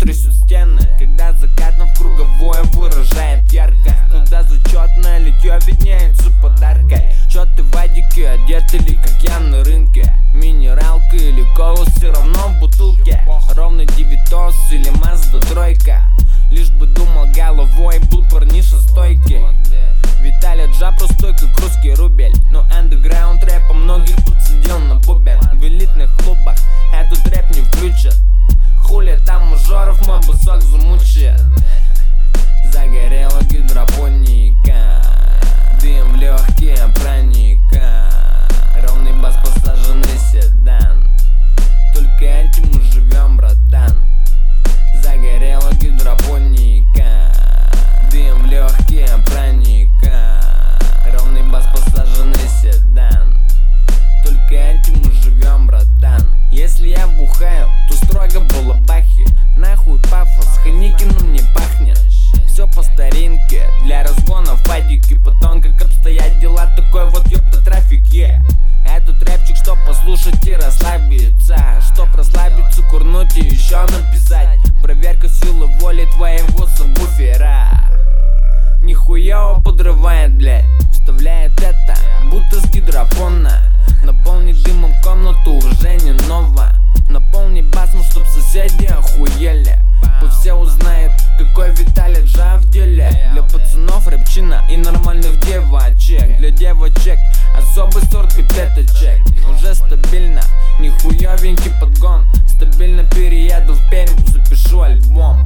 трясут стены, когда закатно в круговое выражает ярко, когда зачетное литье виднеется подаркой. Чё ты в адике одет или как я на рынке? Минералка или кола, все равно в бутылке. Ровно девятос или Мазда тройка. Лишь бы думал головой, был парниша стойкий. Виталя Джа простой, как русский рубель. Но андеграунд рэпа многих подсадил на бубен. В элитных клубах этот рэп не включат. Хули там мажоров, мой бусок замучит. Загорела гидропоника, дым в легкие проника. Ровный бас, посаженный седан. Только этим мы живем, братан. Загорела гидропоника, дым в легкие проника. Ровный бас, посаженный седан. Только этим мы живем, братан. Если я бухаю, то строго балабахи. Нахуй пафос, Ханикиным не пахнет. Все по старинке, для разгона фадики. Потом как обстоят дела, такой вот ёпта трафик, Этот рэпчик, чтоб послушать и расслабиться. Чтоб расслабиться, курнуть и еще написать. Проверка силы воли твоего сабвуфера. Нихуя подрывает, блядь. Вставляет это, будто с гидропона. Наполни дымом комнату, уже не нова. Наполни басом, чтоб соседи охуели. Пусть все узнают, какой Виталя Джа в деле. Для пацанов рэпчина и нормальных девочек. Для девочек особый сорт пипеточек. Уже стабильно, нихуевенький подгон. Стабильно перееду в Пермь, запишу альбом.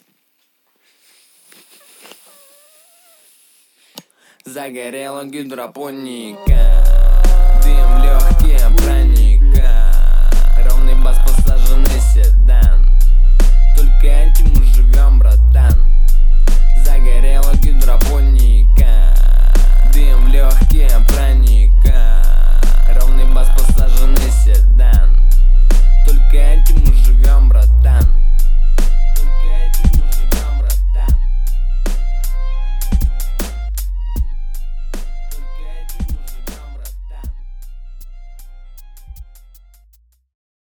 Загорела гидропоника, дым в легкие проника. Ровный бас, посаженный седан. Только этим мы живем, братан. Загорела гидропоника, дым в легкие проника. Ровный бас, посаженный седан. Только этим мы